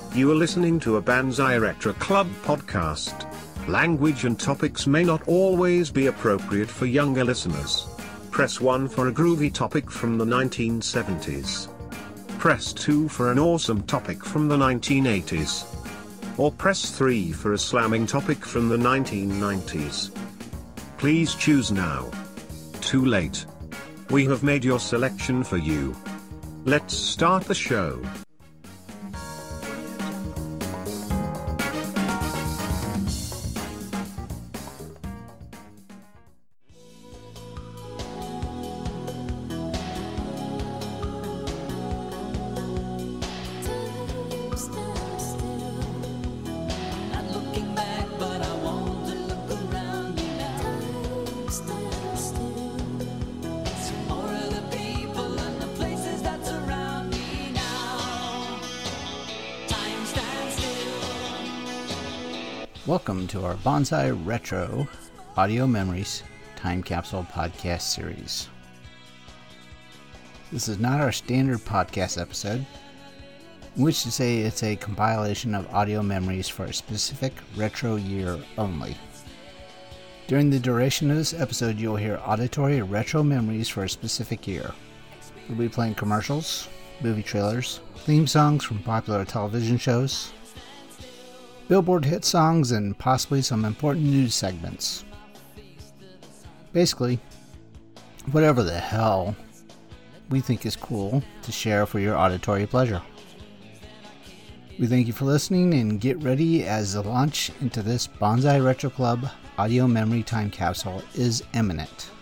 You are listening to a Banzai Retro Club podcast. Language and topics may not always be appropriate for younger listeners. Press 1 for a groovy topic from the 1970s. Press 2 for an awesome topic from the 1980s. Or press 3 for a slamming topic from the 1990s. Please choose now. Too late. We have made your selection for you. Let's start the show. Welcome to our Banzai Retro Audio Memories Time Capsule Podcast Series. This is not our standard podcast episode, which to say it's a compilation of audio memories for a specific retro year only. During the duration of this episode, you'll hear auditory retro memories for a specific year. We'll be playing commercials, movie trailers, theme songs from popular television shows, Billboard hit songs, and possibly some important news segments. Basically, whatever the hell we think is cool to share for your auditory pleasure. We thank you for listening and get ready as the launch into this Banzai Retro Club audio memory time capsule is imminent.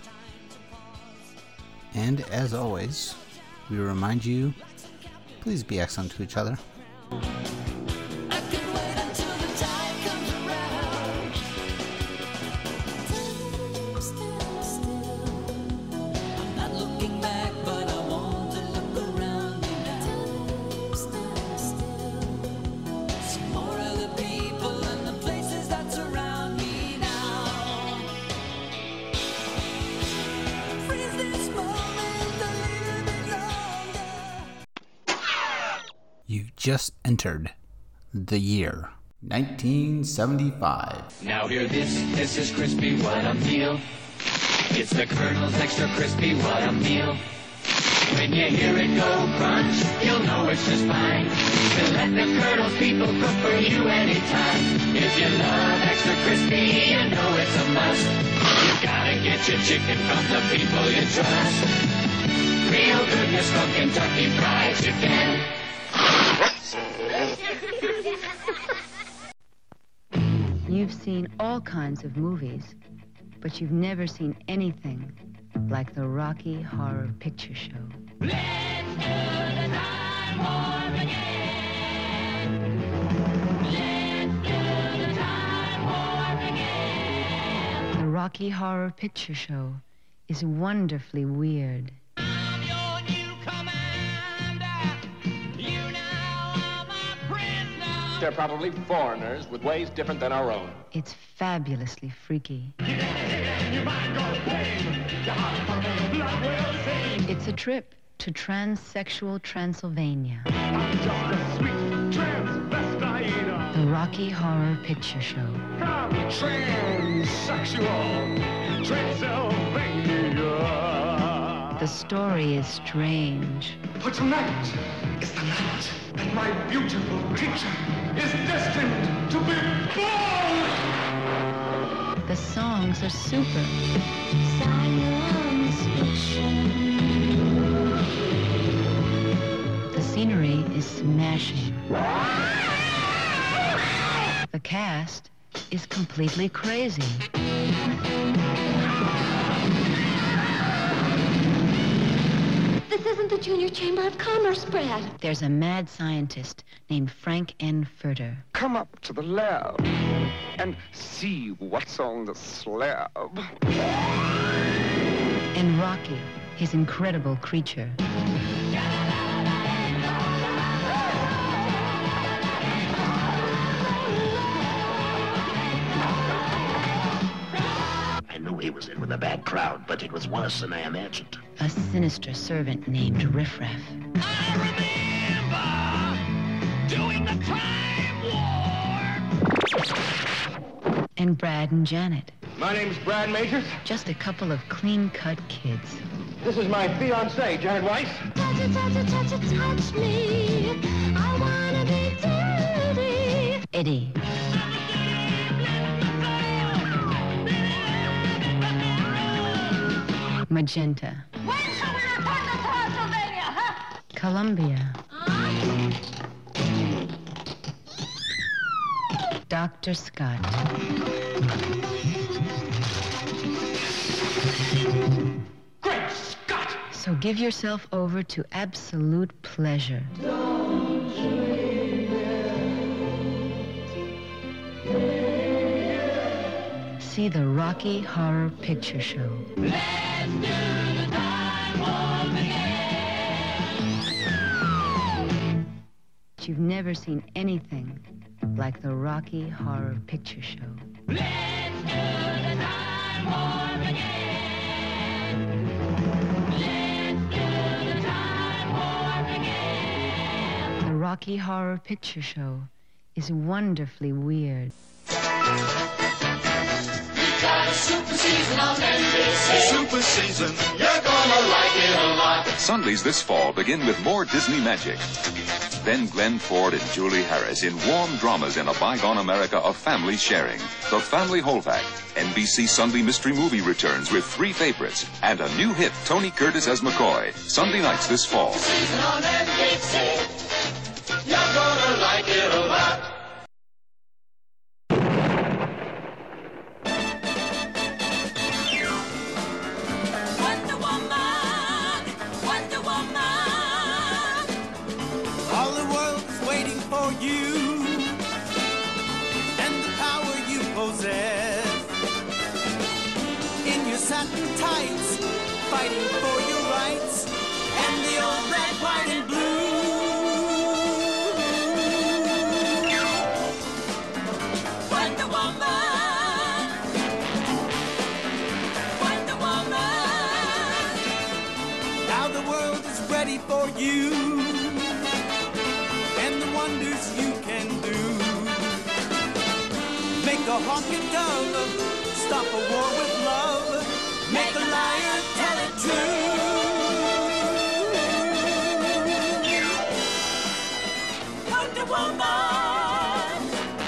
And as always, we remind you, please be excellent to each other. You just entered the year 1975. Now hear this is crispy, what a meal. It's the Colonel's Extra Crispy, what a meal. When you hear it go crunch, you'll know it's just fine. To let the Colonel's people cook for you anytime. If you love Extra Crispy, you know it's a must. You gotta get your chicken from the people you trust. Real goodness from Kentucky Fried Chicken. You've seen all kinds of movies, but you've never seen anything like the Rocky Horror Picture Show. Let's do the time warp again. Let's do the time warp again. The Rocky Horror Picture Show is wonderfully weird. I'm your new commander. You now are my prisoner. They're probably foreigners with ways different than our own. It's fabulously freaky. It's a trip to transsexual Transylvania. The Rocky Horror Picture Show. Transsexual Transylvania. The story is strange. For tonight is the night that my beautiful teacher is destined to be born! The songs are super. The scenery is smashing. The cast is completely crazy. This isn't the Junior Chamber of Commerce, Brad. There's a mad scientist named Frank N. Furter. Come up to the lab and see what's on the slab. And Rocky, his incredible creature. I knew he was in with a bad crowd, but it was worse than I imagined. A sinister servant named Riff Raff. I remember doing fighting the crime war! And Brad and Janet. My name's Brad Majors. Just a couple of clean-cut kids. This is my fiancée, Janet Weiss. Touch it, touch it, touch it, touch me. I wanna be dirty. Eddie. Magenta. When shall we report to Transylvania, huh? Columbia. Dr. Scott. Great Scott! So give yourself over to absolute pleasure. See the Rocky Horror Picture Show. You've never seen anything like the Rocky Horror Picture Show. The Rocky Horror Picture Show is wonderfully weird. Super season on NBC. Super season, you're gonna like it a lot. Sundays this fall begin with more Disney magic. Then Glenn Ford and Julie Harris in warm dramas in a bygone America of family sharing. The Family Holvac. NBC Sunday Mystery Movie returns with 3 favorites and a new hit, Tony Curtis as McCoy. Sunday nights this fall. Season on NBC. You're gonna like it a lot. Satin tights, fighting for your rights, and the old red, white, and blue. Wonder Woman, Wonder Woman. Now the world is ready for you, and the wonders you can do. Make a honky dove, stop a war with love. Make a liar tell it true. Wonder Woman,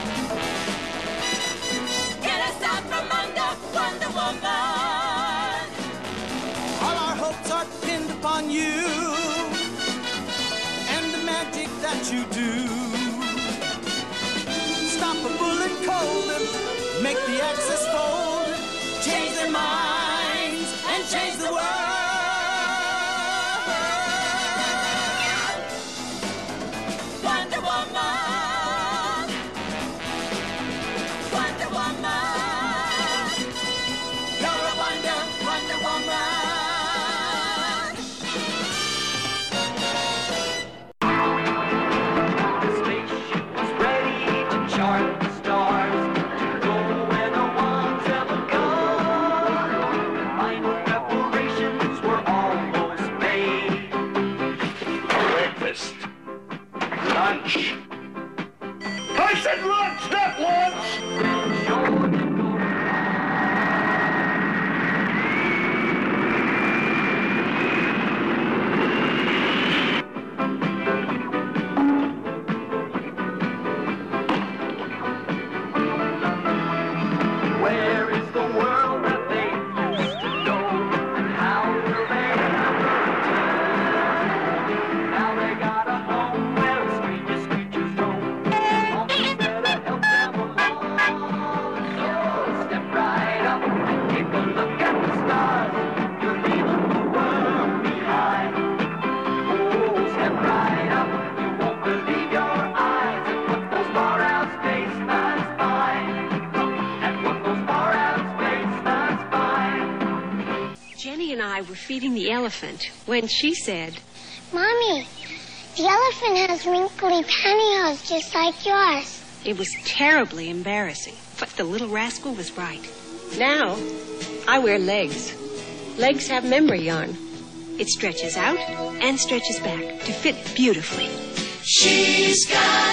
get us out from under. Wonder Woman, all our hopes are pinned upon you and the magic that you do. Stop a bullet cold, make the axis fold, change their minds and change the world. Wonder Woman, Wonder Woman, you're a wonder, Wonder Woman. The spaceship was ready to chart the stars, to go where no one's ever gone. Final preparations were almost made. Breakfast. Lunch. I said lunch, not lunch! Where is the world that they used to know? And how will they ever return? Now they got a home where the strangest creatures roam. Almost there to help them along. So step right up and take a look at the stars. You're leaving the world behind. Oh, step right up, you won't believe your eyes at what those far-out spacemans find. At what those far-out spacemans find. Jenny and I were feeding the elephant when she said, Mommy, the elephant has wrinkly pantyhose just like yours. it was terribly embarrassing, but the little rascal was right. Now, I wear legs. Legs have memory yarn. It stretches out and stretches back to fit beautifully. She's got legs.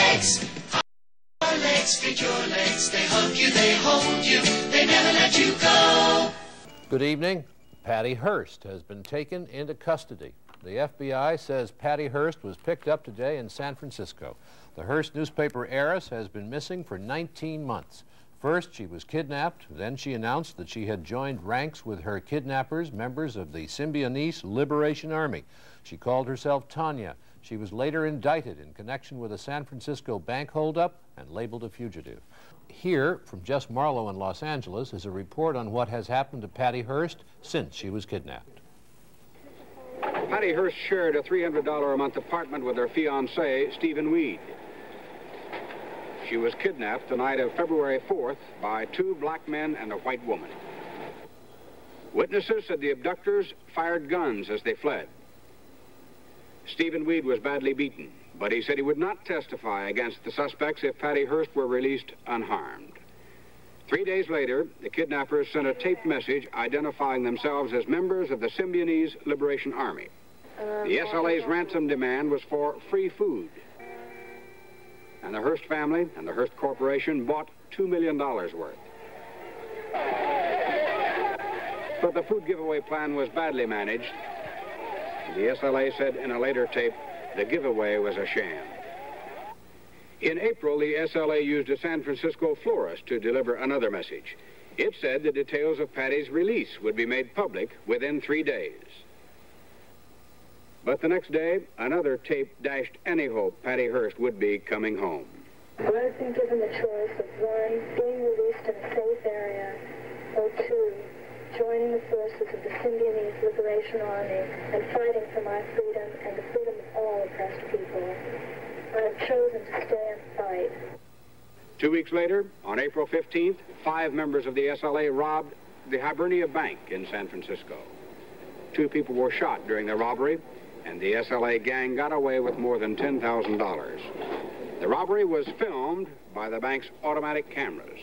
legs. Our legs fit your legs. They hug you, they hold you, they never let you go. Good evening. Patty Hearst has been taken into custody. The FBI says Patty Hearst was picked up today in San Francisco. The Hearst newspaper heiress has been missing for 19 months. First, she was kidnapped. Then she announced that she had joined ranks with her kidnappers, members of the Symbionese Liberation Army. She called herself Tanya. She was later indicted in connection with a San Francisco bank holdup and labeled a fugitive. Here, from Jess Marlowe in Los Angeles, is a report on what has happened to Patty Hearst since she was kidnapped. Patty Hearst shared a $300 a month apartment with her fiancé, Stephen Weed. She was kidnapped the night of February 4th by 2 black men and a white woman. Witnesses said the abductors fired guns as they fled. Stephen Weed was badly beaten, but he said he would not testify against the suspects if Patty Hearst were released unharmed. 3 days later, the kidnappers sent a taped message identifying themselves as members of the Symbionese Liberation Army. The SLA's ransom demand was for free food. And the Hearst family and the Hearst Corporation bought $2 million worth. But the food giveaway plan was badly managed. The SLA said in a later tape, the giveaway was a sham. In April, the SLA used a San Francisco florist to deliver another message. It said the details of Patty's release would be made public within 3 days. But the next day, another tape dashed any hope Patty Hearst would be coming home. I've been given the choice of 1, being released in a safe area, or 2, joining the forces of the Symbionese Liberation Army and fighting for my freedom and the freedom of all oppressed people. I have chosen to stay and fight. 2 weeks later, on April 15th, 5 members of the SLA robbed the Hibernia Bank in San Francisco. 2 people were shot during the robbery, and the SLA gang got away with more than $10,000. The robbery was filmed by the bank's automatic cameras.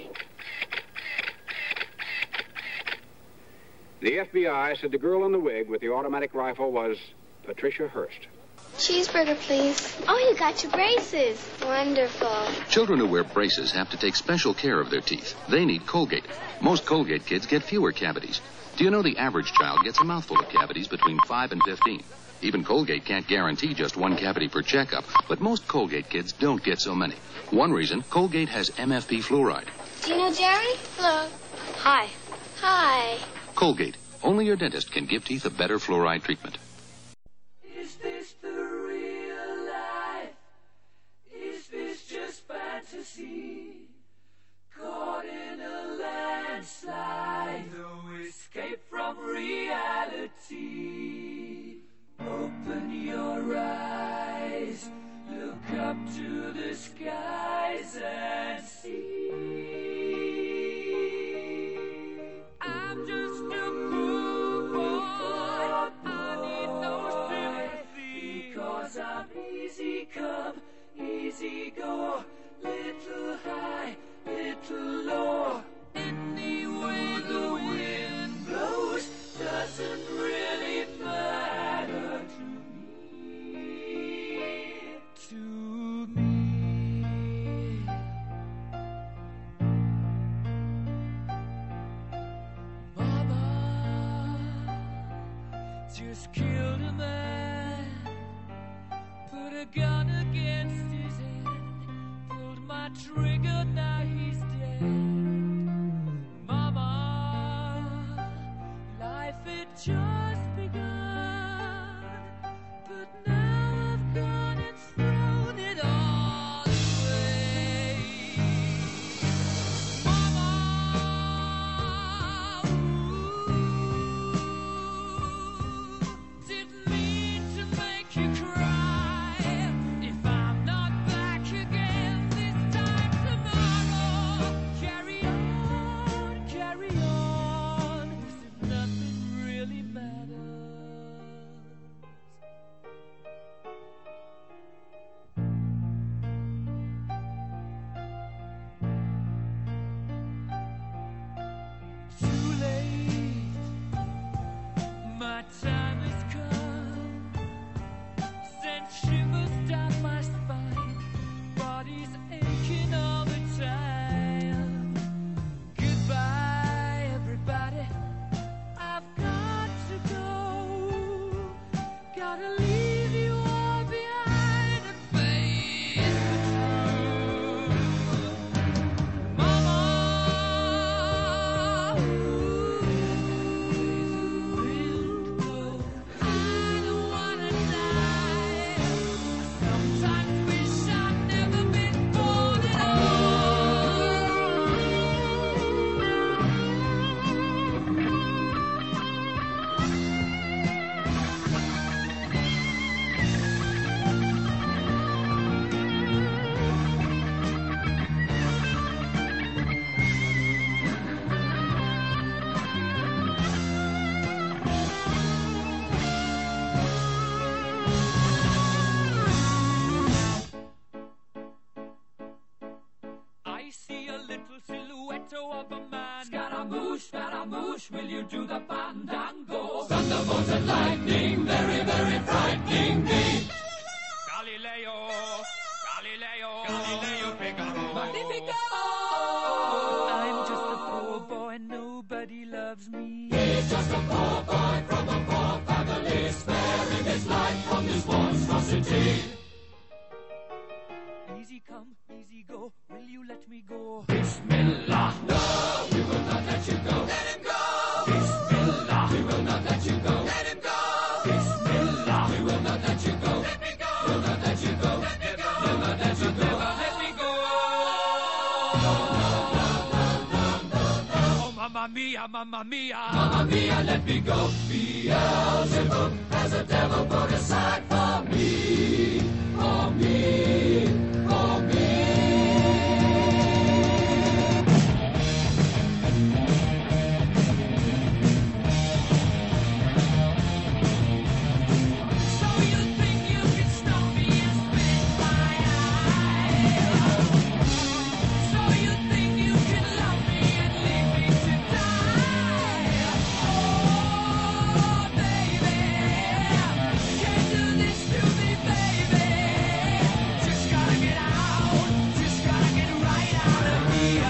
The FBI said the girl in the wig with the automatic rifle was Patricia Hearst. Cheeseburger, please. Oh, you got your braces. Wonderful. Children who wear braces have to take special care of their teeth. They need Colgate. Most Colgate kids get fewer cavities. Do you know the average child gets a mouthful of cavities between 5 and 15? Even Colgate can't guarantee just 1 cavity per checkup, but most Colgate kids don't get so many. One reason, Colgate has MFP fluoride. Do you know Jerry? Hello. Hi. Hi. Colgate. Only your dentist can give teeth a better fluoride treatment. Is this the real life? Is this just fantasy? Caught in a landslide, no escape from reality. Open your eyes, look up to the skies and see. I'm just a poor boy, I need no sympathy, because I'm easy come, easy go, little high, little low. Any way the wind blows doesn't really matter to me. Mama just killed a man, put a gun against his head, pulled my trigger, now he's dead. Mama, life had just begun, but now I've gone and thrown it all away. Mama, didn't mean to make you cry. If I'm not back again this time tomorrow, carry on, carry on. As if nothing really matters. Flash, will you do the fandango? Thunderbolt and lightning, very, very frightening me. Galileo, Galileo, Galileo Figaro. Magnifico! I'm just a poor boy, nobody loves me. He's just a poor boy from a poor family, sparing his life from this monstrosity. Easy come, easy go, will you let me go? Bismillah, no, we will not let you go. Let him go! Bismillah, we will not let you go. Let him go! Bismillah, we will not let you go. Let me go! We'll not let you go. Let me go! We'll not let you go. Never let me go! Oh, mamma mia, mamma mia. Mamma mia, let me go. Beelzebub has a devil put aside for me. For me. For me. So you think you can stop me and spit my eye? So you think you can love me and leave me to die? Oh, baby, can't do this to me, baby. Just gotta get out, just gotta get right out of here.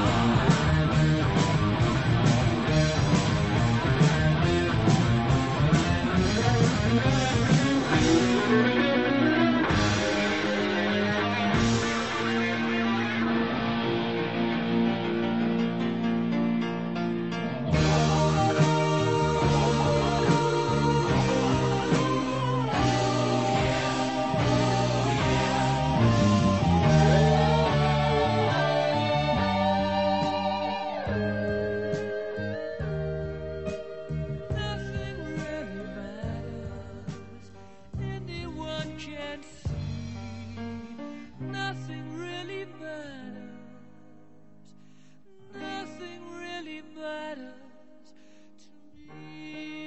Nothing really matters. Anyone can see. Nothing really matters. Nothing really matters to me.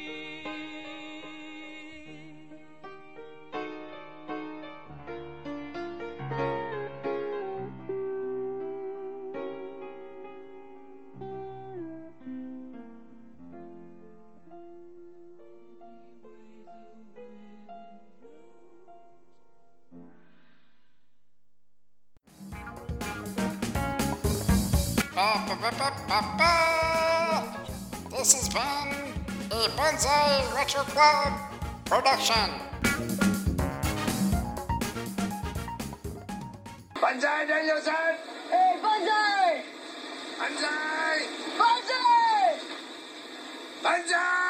This has been a Bonsai Retro Club production. Banzai Danielson! Hey, Banzai! Banzai! Banzai! Banzai!